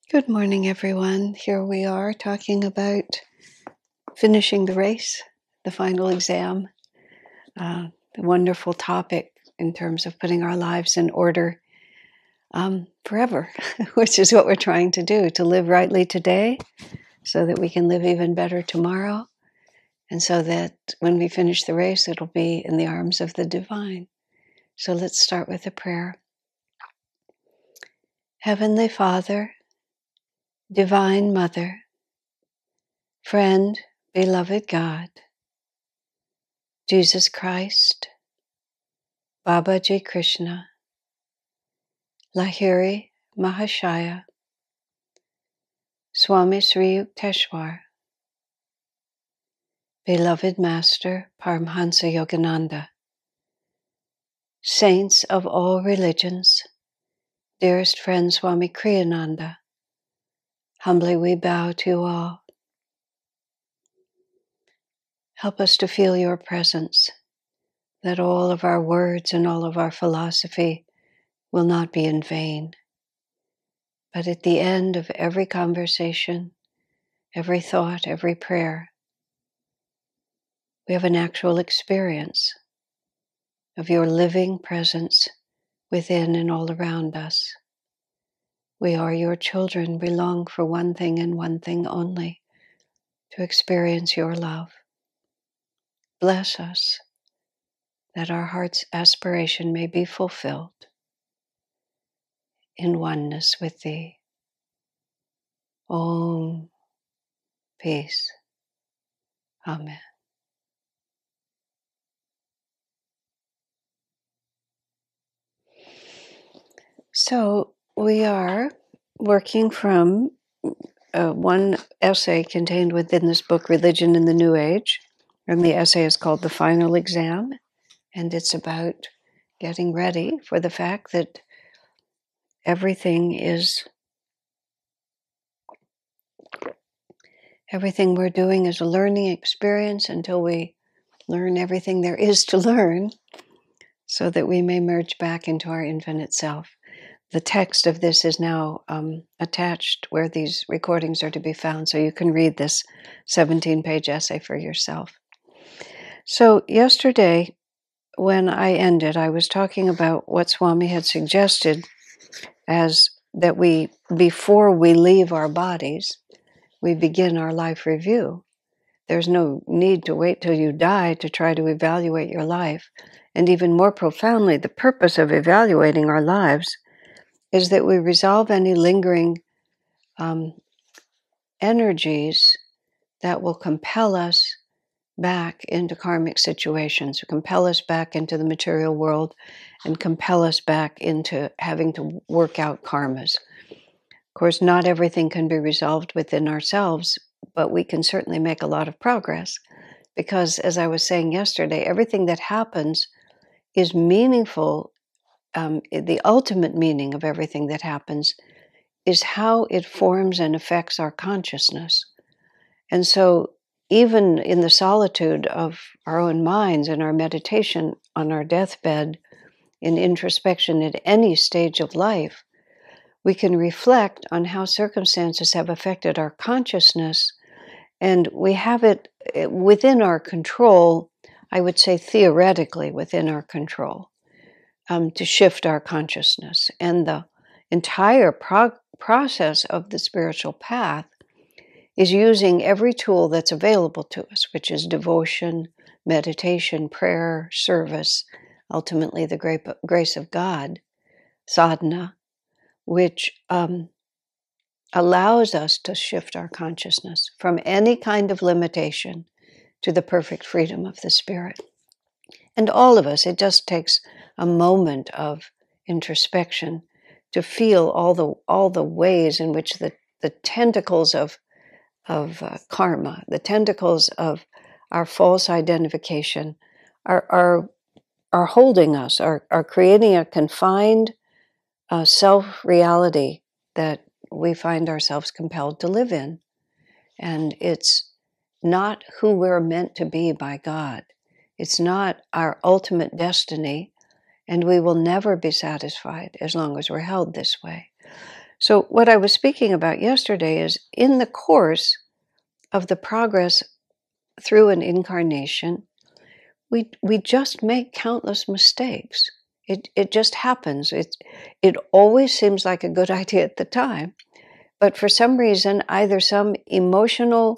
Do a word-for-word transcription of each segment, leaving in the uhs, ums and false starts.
Good morning, everyone. Here we are talking about finishing the race, the final exam, uh, the wonderful topic in terms of putting our lives in order um, forever, which is what we're trying to do, to live rightly today so that we can live even better tomorrow, and so that when we finish the race, it'll be in the arms of the divine. So let's start with a prayer. Heavenly Father, Divine Mother, Friend, Beloved God, Jesus Christ, Babaji Krishna, Lahiri Mahashaya, Swami Sri Yukteswar, Beloved Master Paramhansa Yogananda, Saints of all religions, dearest friend Swami Kriyananda, humbly we bow to you all. Help us to feel your presence, that all of our words and all of our philosophy will not be in vain. But at the end of every conversation, every thought, every prayer, we have an actual experience of your living presence within and all around us. We are your children. We long for one thing and one thing only, to experience your love. Bless us, that our heart's aspiration may be fulfilled in oneness with thee. Om. Peace. Amen. So we are working from uh, one essay contained within this book, Religion in the New Age. And the essay is called The Final Exam. And it's about getting ready for the fact that everything is, everything we're doing is a learning experience until we learn everything there is to learn, so that we may merge back into our infinite self. The text of this is now um, attached where these recordings are to be found, so you can read this seventeen-page essay for yourself. So yesterday, when I ended, I was talking about what Swami had suggested as that we, before we leave our bodies, we begin our life review. There's no need to wait till you die to try to evaluate your life. And even more profoundly, the purpose of evaluating our lives is that we resolve any lingering um, energies that will compel us back into karmic situations, compel us back into the material world, and compel us back into having to work out karmas. Of course, not everything can be resolved within ourselves, but we can certainly make a lot of progress, because, as I was saying yesterday, everything that happens is meaningful. Um, the ultimate meaning of everything that happens is how it forms and affects our consciousness. And so even in the solitude of our own minds, in our meditation on our deathbed, in introspection at any stage of life, we can reflect on how circumstances have affected our consciousness, and we have it within our control, I would say theoretically within our control, um, to shift our consciousness. And the entire prog- process of the spiritual path is using every tool that's available to us, which is devotion, meditation, prayer, service, ultimately the gra- grace of God, sadhana, which um, allows us to shift our consciousness from any kind of limitation to the perfect freedom of the spirit. And all of us, it just takes a moment of introspection to feel all the all the ways in which the, the tentacles of of uh, karma, the tentacles of our false identification are are are holding us, are are creating a confined uh, self-reality that we find ourselves compelled to live in. And it's not who we're meant to be by God. It's not our ultimate destiny, and we will never be satisfied as long as we're held this way. So what I was speaking about yesterday is in the course of the progress through an incarnation, we we just make countless mistakes. It it just happens. It it always seems like a good idea at the time, but for some reason, either some emotional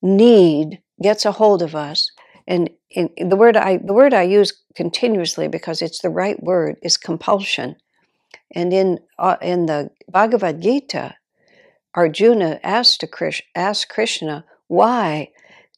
need gets a hold of us, and in, in the word I the word I use continuously because it's the right word is compulsion. And in uh, in the Bhagavad Gita, Arjuna asked to Krish, asked Krishna, why,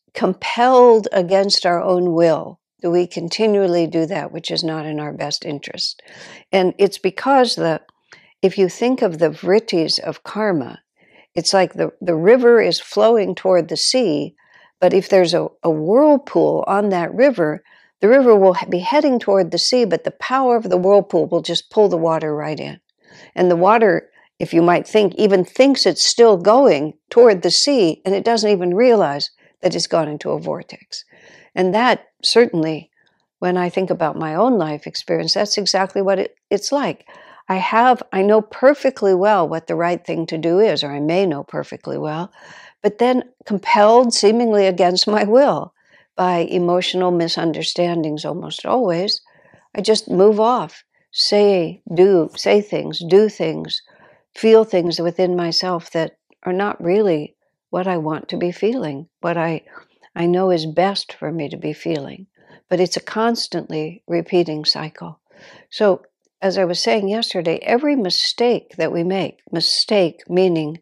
compelled against our own will, do we continually do that which is not in our best interest? And it's because the if you think of the vrittis of karma, it's like the, the river is flowing toward the sea, but if there's a, a whirlpool on that river, the river will be heading toward the sea, but the power of the whirlpool will just pull the water right in. And the water, if you might think, even thinks it's still going toward the sea, and it doesn't even realize that it's gone into a vortex. And that certainly, when I think about my own life experience, that's exactly what it, it's like. I have, I know perfectly well what the right thing to do is, or I may know perfectly well, but then compelled seemingly against my will by emotional misunderstandings almost always, I just move off, say, do, say things, do things, feel things within myself that are not really what I want to be feeling, what I, I know is best for me to be feeling. But it's a constantly repeating cycle. So, as I was saying yesterday, every mistake that we make, mistake meaning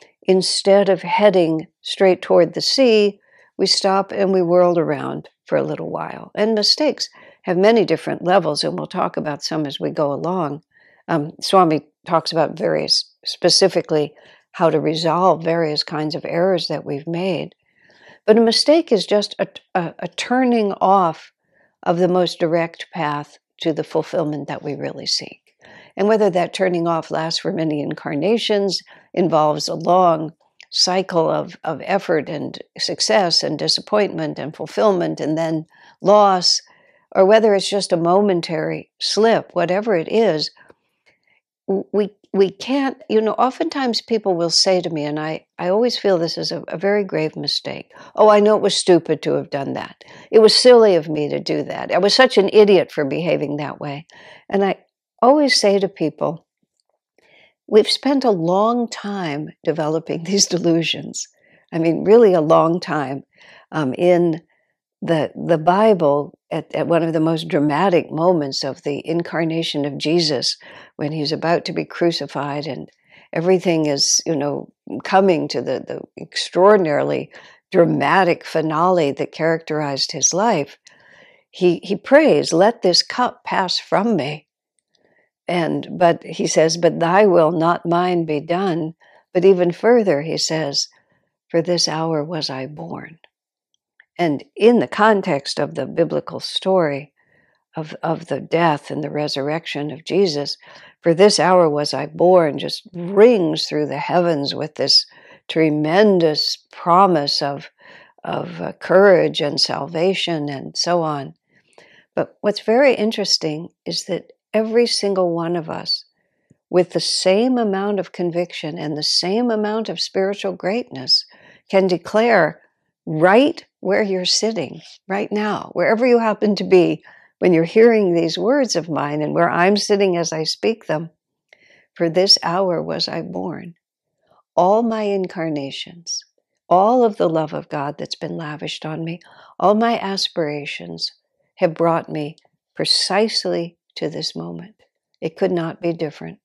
instead of heading straight toward the sea, we stop and we whirl around for a little while. And mistakes have many different levels, and we'll talk about some as we go along. Um, Swami talks about various, specifically how to resolve various kinds of errors that we've made. But a mistake is just a, a, a turning off of the most direct path to the fulfillment that we really seek. And whether that turning off lasts for many incarnations, involves a long cycle of, of effort and success and disappointment and fulfillment and then loss, or whether it's just a momentary slip, whatever it is, we we can't, you know, oftentimes people will say to me, and I, I always feel this is a, a very grave mistake. Oh, I know it was stupid to have done that. It was silly of me to do that. I was such an idiot for behaving that way. And I always say to people, we've spent a long time developing these delusions. I mean, really a long time. Um, in the the Bible, at, at one of the most dramatic moments of the incarnation of Jesus, when he's about to be crucified and everything is, you know, coming to the, the extraordinarily dramatic finale that characterized his life, he he prays, "Let this cup pass from me." And but he says, "But thy will, not mine, be done." But even further, he says, "For this hour was I born." And in the context of the biblical story of, of the death and the resurrection of Jesus, "For this hour was I born," just rings through the heavens with this tremendous promise of, of uh, courage and salvation and so on. But what's very interesting is that every single one of us, with the same amount of conviction and the same amount of spiritual greatness, can declare right where you're sitting right now, wherever you happen to be, when you're hearing these words of mine and where I'm sitting as I speak them, "For this hour was I born." All my incarnations, all of the love of God that's been lavished on me, all my aspirations have brought me precisely to this moment. It could not be different.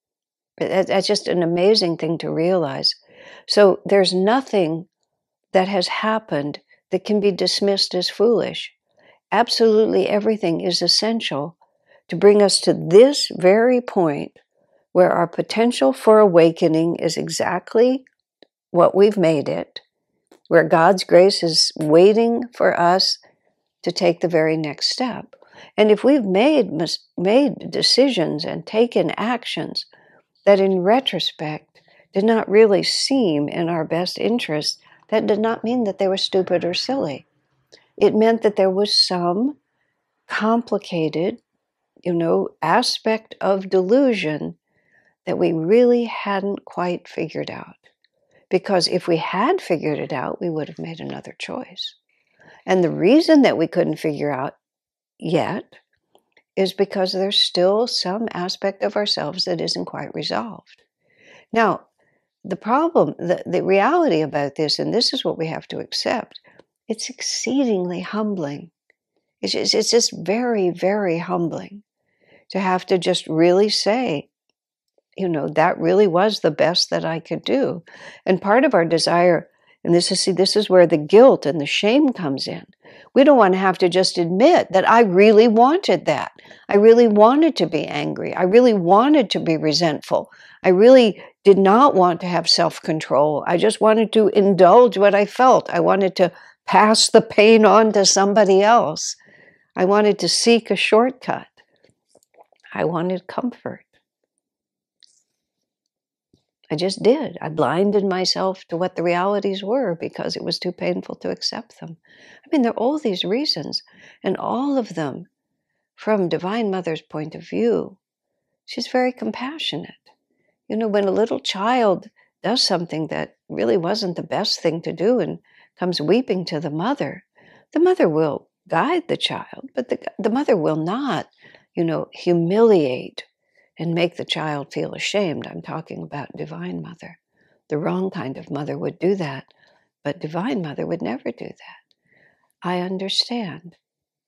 That's just an amazing thing to realize. So there's nothing that has happened that can be dismissed as foolish. Absolutely everything is essential to bring us to this very point where our potential for awakening is exactly what we've made it, where God's grace is waiting for us to take the very next step. And if we've made made decisions and taken actions that in retrospect did not really seem in our best interest, that did not mean that they were stupid or silly. It meant that there was some complicated, you know, aspect of delusion that we really hadn't quite figured out. Because if we had figured it out, we would have made another choice. And the reason that we couldn't figure out yet is because there's still some aspect of ourselves that isn't quite resolved. Now, the problem, the, the reality about this, and this is what we have to accept, it's exceedingly humbling. It's just, it's just very, very humbling to have to just really say, you know, that really was the best that I could do. And part of our desire, and this is, see, this is where the guilt and the shame comes in. We don't want to have to just admit that I really wanted that. I really wanted to be angry. I really wanted to be resentful. I really did not want to have self-control. I just wanted to indulge what I felt. I wanted to pass the pain on to somebody else. I wanted to seek a shortcut. I wanted comfort. I just did. I blinded myself to what the realities were because it was too painful to accept them. I mean, there are all these reasons, and all of them, from Divine Mother's point of view, she's very compassionate. You know, when a little child does something that really wasn't the best thing to do and comes weeping to the mother, the mother will guide the child, but the, the mother will not, you know, humiliate and make the child feel ashamed. I'm talking about Divine Mother. The wrong kind of mother would do that, but Divine Mother would never do that. I understand.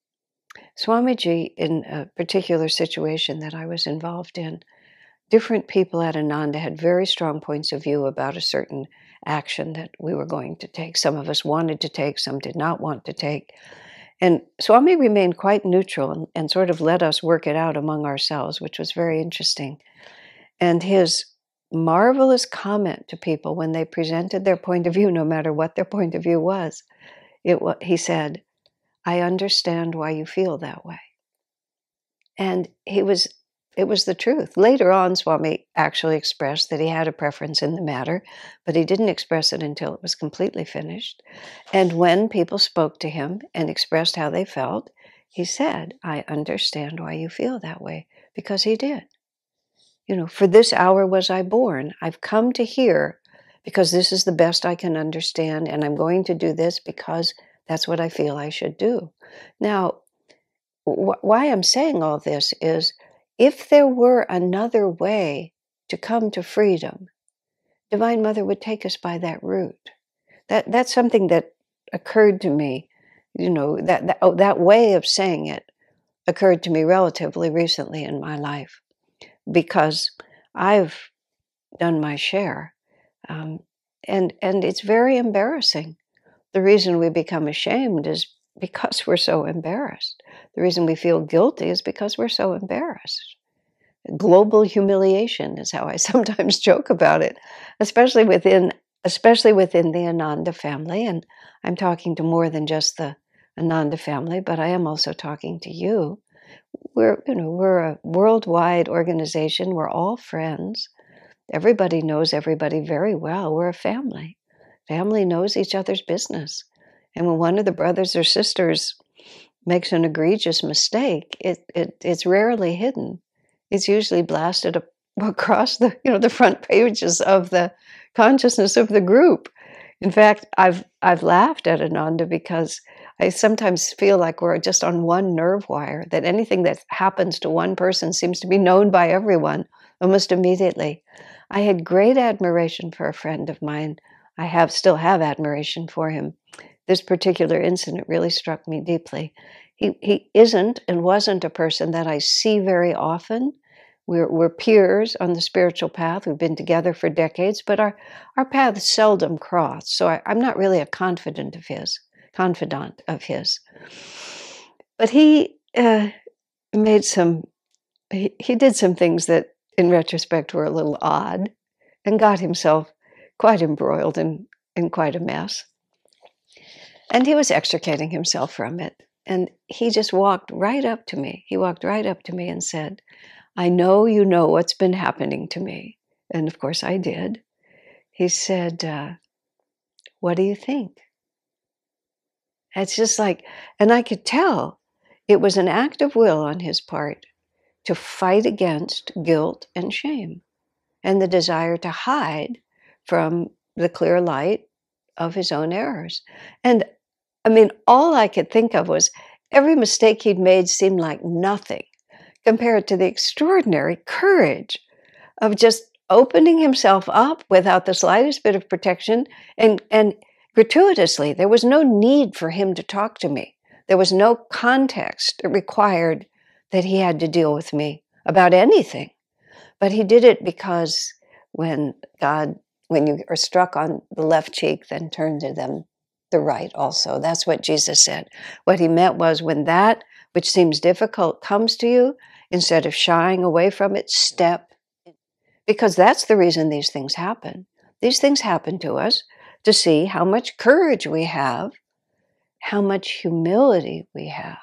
Swamiji, in a particular situation that I was involved in, different people at Ananda had very strong points of view about a certain action that we were going to take. Some of us wanted to take, some did not want to take. And Swami remained quite neutral and, and sort of let us work it out among ourselves, which was very interesting. And his marvelous comment to people when they presented their point of view, no matter what their point of view was, it was, he said, I understand why you feel that way. And he was, it was the truth. Later on, Swami actually expressed that he had a preference in the matter, but he didn't express it until it was completely finished. And when people spoke to him and expressed how they felt, he said, I understand why you feel that way, because he did. You know, for this hour was I born. I've come to here because this is the best I can understand, and I'm going to do this because that's what I feel I should do. Now, wh- why I'm saying all this is, if there were another way to come to freedom, Divine Mother would take us by that route. That that's something that occurred to me, you know, that that, oh, that way of saying it occurred to me relatively recently in my life, because I've done my share, um, and and it's very embarrassing. The reason we become ashamed is because we're so embarrassed. The reason we feel guilty is because we're so embarrassed. Global humiliation is how I sometimes joke about it, especially within especially within the Ananda family. And I'm talking to more than just the Ananda family, but I am also talking to you. We're, you know, we're a worldwide organization. We're all friends. Everybody knows everybody very well. We're a family. Family knows each other's business. And when one of the brothers or sisters makes an egregious mistake, it, it it's rarely hidden. It's usually blasted up across the, you know, the front pages of the consciousness of the group. In fact, I've I've laughed at Ananda because I sometimes feel like we're just on one nerve wire, that anything that happens to one person seems to be known by everyone almost immediately. I had great admiration for a friend of mine. I have still have admiration for him. This particular incident really struck me deeply. He he isn't and wasn't a person that I see very often. We're, we're peers on the spiritual path. We've been together for decades, but our, our paths seldom cross. So I, I'm not really a confidant of his, confidant of his. But he uh, made some, he, he did some things that in retrospect were a little odd, and got himself quite embroiled in, in quite a mess. And he was extricating himself from it. And he just walked right up to me. He walked right up to me and said, I know you know what's been happening to me. And of course I did. He said, uh, what do you think? It's just like, and I could tell it was an act of will on his part to fight against guilt and shame. and the desire to hide from the clear light of his own errors. And I mean, all I could think of was every mistake he'd made seemed like nothing compared to the extraordinary courage of just opening himself up without the slightest bit of protection and, and gratuitously. There was no need for him to talk to me. There was no context required that he had to deal with me about anything. But he did it because when God, when you are struck on the left cheek, then turn to them the right also. That's what Jesus said. What he meant was when that which seems difficult comes to you, instead of shying away from it, step. Because that's the reason these things happen. These things happen to us to see how much courage we have, how much humility we have,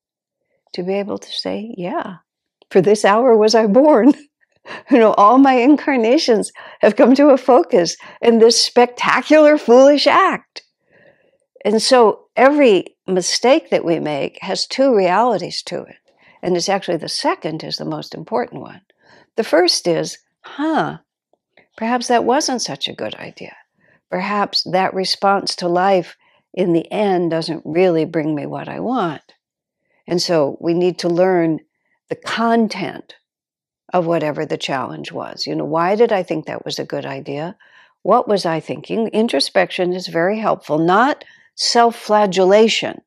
to be able to say, yeah, for this hour was I born. You know, all my incarnations have come to a focus in this spectacular, foolish act. And so every mistake that we make has two realities to it. And it's actually the second is the most important one. The first is, huh, perhaps that wasn't such a good idea. Perhaps that response to life in the end doesn't really bring me what I want. And so we need to learn the content of whatever the challenge was. You know, why did I think that was a good idea? What was I thinking? Introspection is very helpful, not self-flagellation,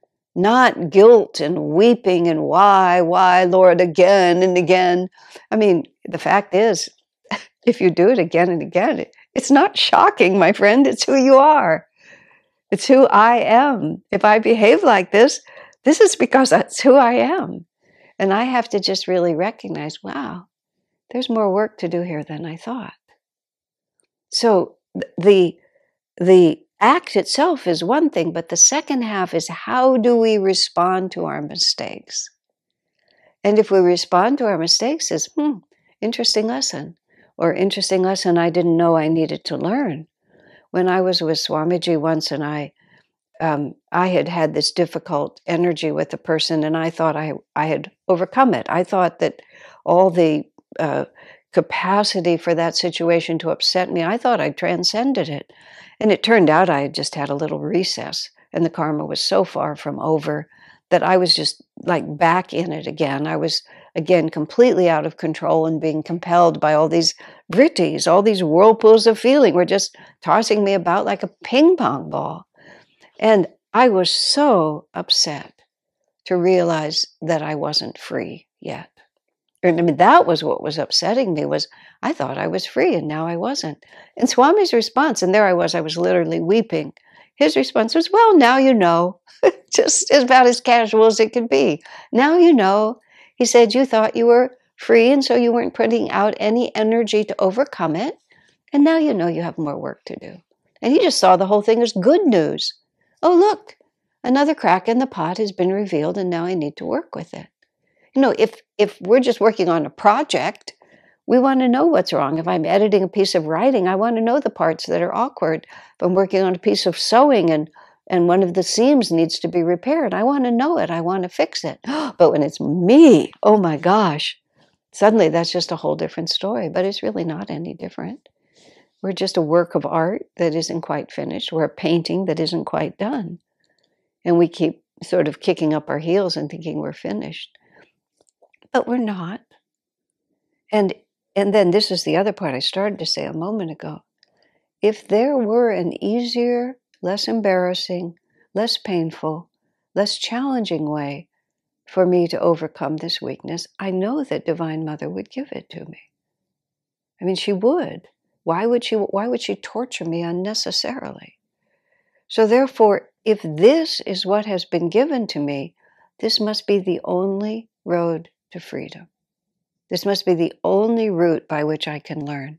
not guilt and weeping and why, why, Lord, again and again. I mean, the fact is, if you do it again and again, it's not shocking, my friend. It's who you are. It's who I am. If I behave like this, this is because that's who I am. And I have to just really recognize, wow, there's more work to do here than I thought. So the, the act itself is one thing, but the second half is how do we respond to our mistakes? And if we respond to our mistakes as, hmm, interesting lesson, or interesting lesson I didn't know I needed to learn. When I was with Swamiji once and I um, I had had this difficult energy with a person and I thought I, I had overcome it. I thought that all the uh, capacity for that situation to upset me, I thought I'd transcended it. And it turned out I had just had a little recess and the karma was so far from over that I was just like back in it again. I was again completely out of control and being compelled by all these vrittis, all these whirlpools of feeling were just tossing me about like a ping pong ball. And I was so upset to realize that I wasn't free yet. And I mean, that was what was upsetting me was I thought I was free and now I wasn't. And Swami's response, and there I was, I was literally weeping. His response was, well, now you know, just about as casual as it could be. Now you know. He said, you thought you were free and so you weren't putting out any energy to overcome it. And now you know you have more work to do. And he just saw the whole thing as good news. Oh, look, another crack in the pot has been revealed and now I need to work with it. You know, if, if we're just working on a project, we want to know what's wrong. If I'm editing a piece of writing, I want to know the parts that are awkward. If I'm working on a piece of sewing and, and one of the seams needs to be repaired, I want to know it. I want to fix it. But when it's me, oh my gosh, suddenly that's just a whole different story. But it's really not any different. We're just a work of art that isn't quite finished. We're a painting that isn't quite done. And we keep sort of kicking up our heels and thinking we're finished. But we're not. And and then this is the other part I started to say a moment ago. If there were an easier, less embarrassing, less painful, less challenging way for me to overcome this weakness, I know that Divine Mother would give it to me. I mean, she would. Why would she, why would she torture me unnecessarily? So therefore, if this is what has been given to me, this must be the only road to freedom. This must be the only route by which I can learn.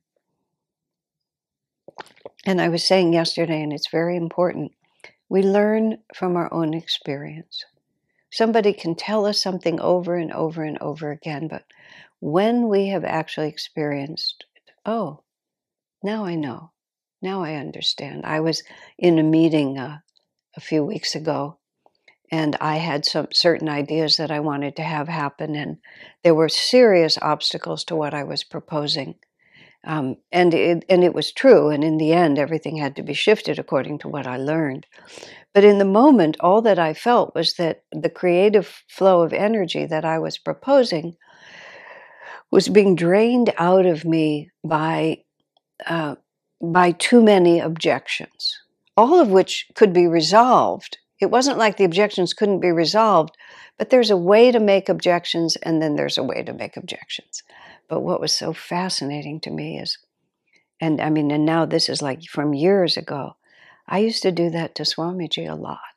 And I was saying yesterday, and it's very important, we learn from our own experience. Somebody can tell us something over and over and over again, but when we have actually experienced it, oh, now I know. Now I understand. I was in a meeting uh, a few weeks ago, and I had some certain ideas that I wanted to have happen, and there were serious obstacles to what I was proposing. Um, and, it, and it was true, and in the end, everything had to be shifted according to what I learned. But in the moment, all that I felt was that the creative flow of energy that I was proposing was being drained out of me by, uh, by too many objections, all of which could be resolved. It wasn't like the objections couldn't be resolved, but there's a way to make objections, and then there's a way to make objections. But what was so fascinating to me is, and I mean, and now this is like from years ago, I used to do that to Swamiji a lot.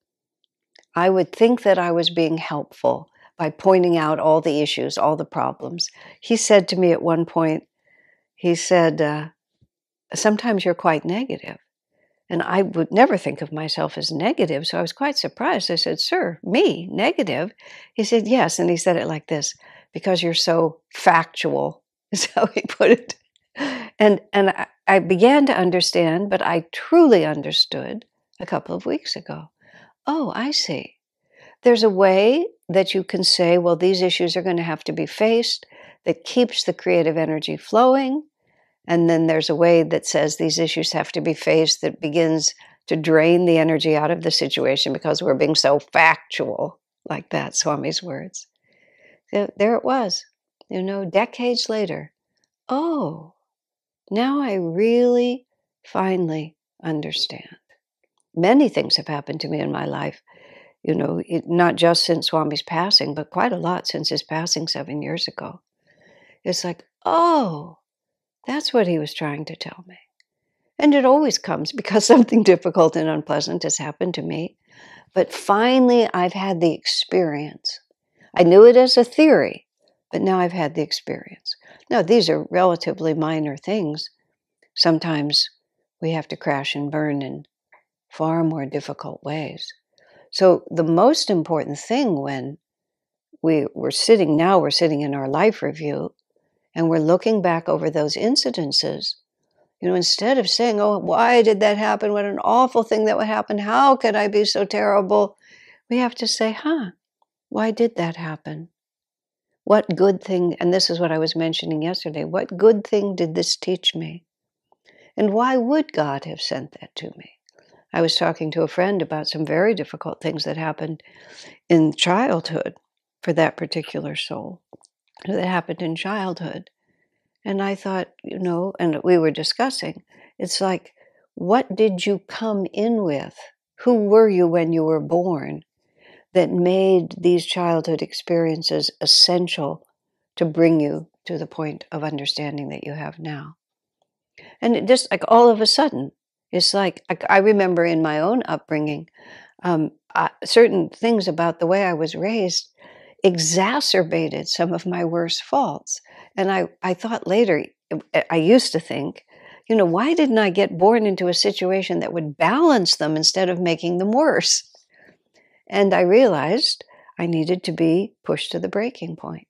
I would think that I was being helpful by pointing out all the issues, all the problems. He said to me at one point, he said, uh, sometimes you're quite negative. And I would never think of myself as negative, so I was quite surprised. I said, sir, me, negative? He said, yes, and he said it like this, because you're so factual, is how he put it. And, and I, I began to understand, but I truly understood a couple of weeks ago. Oh, I see. There's a way that you can say, well, these issues are going to have to be faced, that keeps the creative energy flowing. And then there's a way that says these issues have to be faced that begins to drain the energy out of the situation because we're being so factual, like that, Swami's words. So there it was, you know, decades later. Oh, now I really finally understand. Many things have happened to me in my life, you know, it, not just since Swami's passing, but quite a lot since his passing seven years ago. It's like, oh, that's what he was trying to tell me. And it always comes because something difficult and unpleasant has happened to me. But finally, I've had the experience. I knew it as a theory, but now I've had the experience. Now, these are relatively minor things. Sometimes we have to crash and burn in far more difficult ways. So the most important thing when we, we're sitting now, we're sitting in our life review, and we're looking back over those incidences, you know, instead of saying, oh, why did that happen? What an awful thing that would happen. How could I be so terrible? We have to say, huh, why did that happen? What good thing, and this is what I was mentioning yesterday, what good thing did this teach me? And why would God have sent that to me? I was talking to a friend about some very difficult things that happened in childhood for that particular soul, that happened in childhood. And I thought, you know, and we were discussing, it's like, what did you come in with? Who were you when you were born that made these childhood experiences essential to bring you to the point of understanding that you have now? And it just like all of a sudden, it's like, I, I remember in my own upbringing, um, uh, certain things about the way I was raised exacerbated some of my worst faults. And I, I thought later, I used to think, you know, why didn't I get born into a situation that would balance them instead of making them worse? And I realized I needed to be pushed to the breaking point.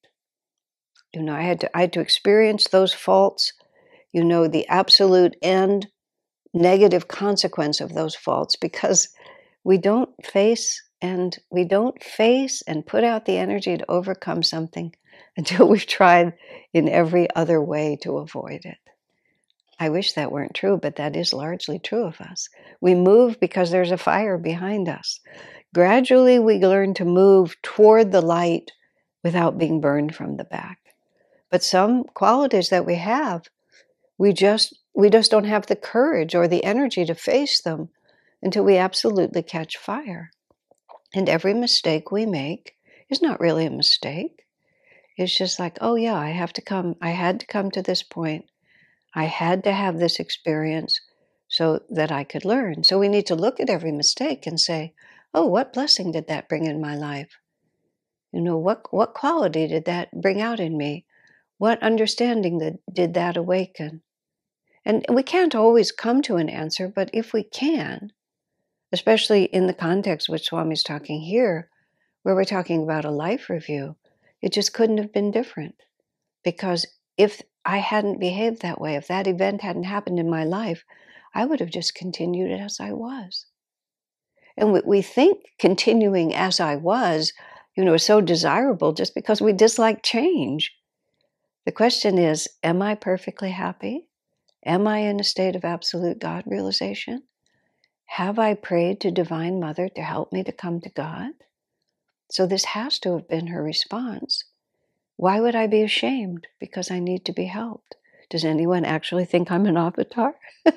You know, I had to, I had to experience those faults, you know, the absolute end negative consequence of those faults, because we don't face and we don't face and put out the energy to overcome something until we've tried in every other way to avoid it. I wish that weren't true, but that is largely true of us. We move because there's a fire behind us. Gradually, we learn to move toward the light without being burned from the back. But some qualities that we have, we just we just don't have the courage or the energy to face them until we absolutely catch fire. And every mistake we make is not really a mistake. It's just like, oh yeah, I have to come, I had to come to this point. I had to have this experience so that I could learn. So we need to look at every mistake and say, oh, what blessing did that bring in my life? You know, what, what quality did that bring out in me? What understanding that, did that awaken? And we can't always come to an answer, but if we can, especially in the context which Swami's talking here, where we're talking about a life review, it just couldn't have been different. Because if I hadn't behaved that way, if that event hadn't happened in my life, I would have just continued as I was. And we, we think continuing as I was, you know, is so desirable just because we dislike change. The question is, am I perfectly happy? Am I in a state of absolute God realization? Have I prayed to Divine Mother to help me to come to God? So this has to have been her response. Why would I be ashamed? Because I need to be helped. Does anyone actually think I'm an avatar?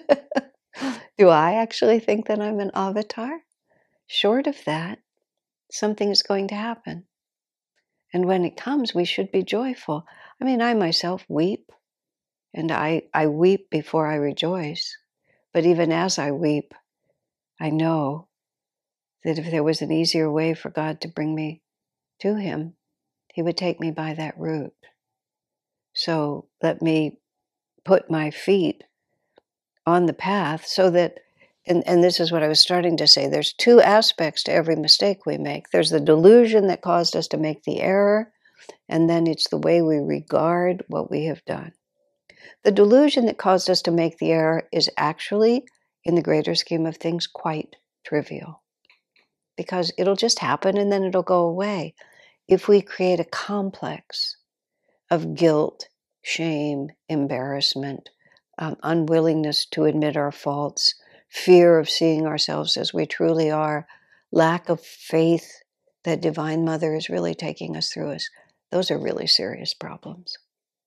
Do I actually think that I'm an avatar? Short of that, something is going to happen. And when it comes, we should be joyful. I mean, I myself weep, and I, I weep before I rejoice. But even as I weep, I know that if there was an easier way for God to bring me to Him, He would take me by that route. So let me put my feet on the path so that, and, and this is what I was starting to say, there's two aspects to every mistake we make. There's the delusion that caused us to make the error, and then it's the way we regard what we have done. The delusion that caused us to make the error is actually, in the greater scheme of things, quite trivial, because it'll just happen and then it'll go away. If we create a complex of guilt, shame, embarrassment, um, unwillingness to admit our faults, fear of seeing ourselves as we truly are, lack of faith that Divine Mother is really taking us through us, those are really serious problems.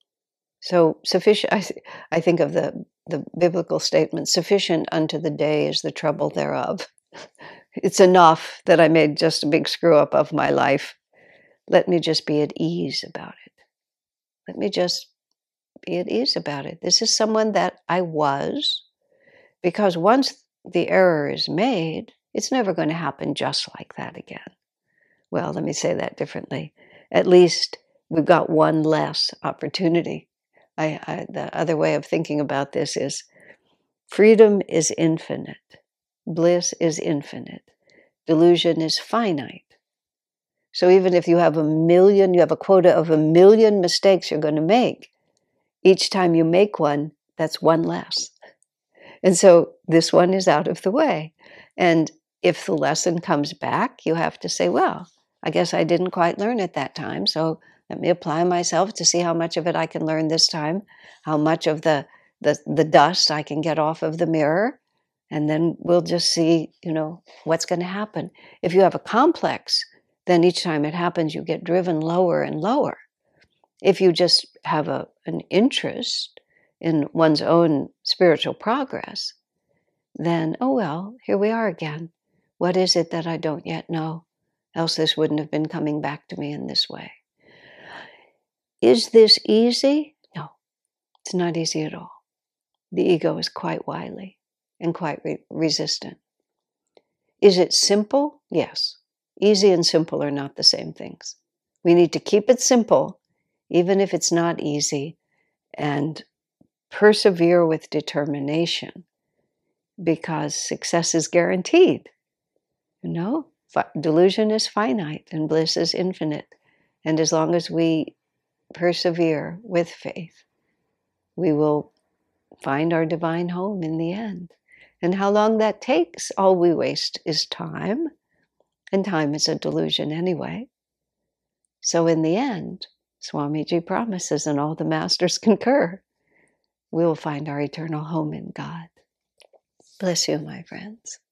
So sufficient, I, th- I think of the, the biblical statement, sufficient unto the day is the trouble thereof. It's enough that I made just a big screw up of my life. Let me just be at ease about it. Let me just be at ease about it. This is someone that I was, because once the error is made, it's never going to happen just like that again. Well, let me say that differently. At least we've got one less opportunity. I, I, the other way of thinking about this is freedom is infinite. Bliss is infinite. Delusion is finite. So even if you have a million, you have a quota of a million mistakes you're going to make, each time you make one, that's one less. And so this one is out of the way. And if the lesson comes back, you have to say, well, I guess I didn't quite learn it that time. So let me apply myself to see how much of it I can learn this time, how much of the, the, the dust I can get off of the mirror. And then we'll just see, you know, what's going to happen. If you have a complex, then each time it happens, you get driven lower and lower. If you just have a, an interest in one's own spiritual progress, then, oh well, here we are again. What is it that I don't yet know? Else this wouldn't have been coming back to me in this way. Is this easy? No, it's not easy at all. The ego is quite wily and quite re- resistant. Is it simple? Yes. Easy and simple are not the same things. We need to keep it simple, even if it's not easy, and persevere with determination, because success is guaranteed. You know, delusion is finite and bliss is infinite. And as long as we persevere with faith, we will find our divine home in the end. And how long that takes, all we waste is time. And time is a delusion anyway. So in the end, Swamiji promises, and all the masters concur, we will find our eternal home in God. Bless you, my friends.